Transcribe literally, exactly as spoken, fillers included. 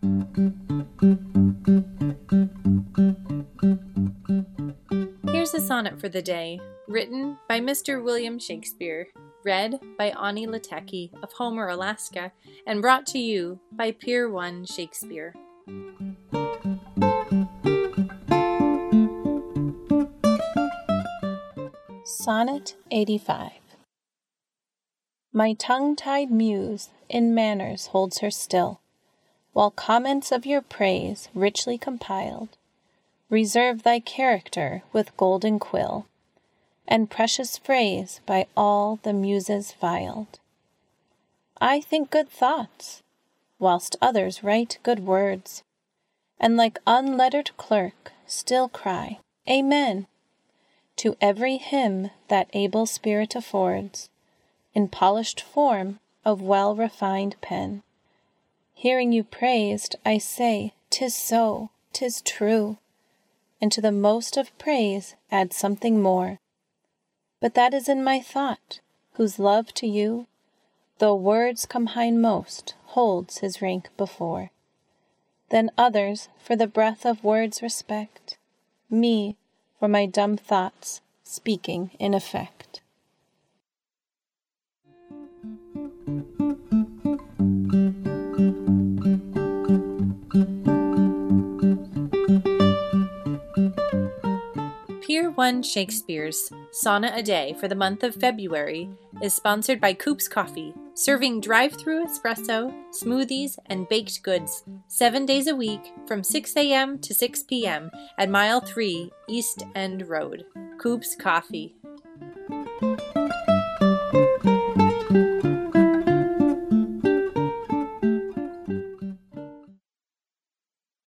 Here's a sonnet for the day, written by Mister William Shakespeare, read by Ani Lateki of Homer, Alaska, and brought to you by Pier one Shakespeare. Sonnet eighty-five. My tongue-tied muse in manners holds her still, while comments of your praise, richly compiled, reserve thy character with golden quill, and precious phrase by all the muses filed. I think good thoughts, whilst others write good words, and like unlettered clerk still cry, Amen, to every hymn that able spirit affords, in polished form of well-refined pen. Hearing you praised, I say, 'tis so, 'tis true, and to the most of praise add something more. But that is in my thought, whose love to you, though words come hindmost, holds his rank before. Then others for the breath of words respect, me for my dumb thoughts speaking in effect. Pier one Shakespeare's Sonnet a Day for the month of February is sponsored by Coop's Coffee, serving drive-through espresso, smoothies, and baked goods seven days a week from six a.m. to six p.m. at Mile three East End Road. Coop's Coffee.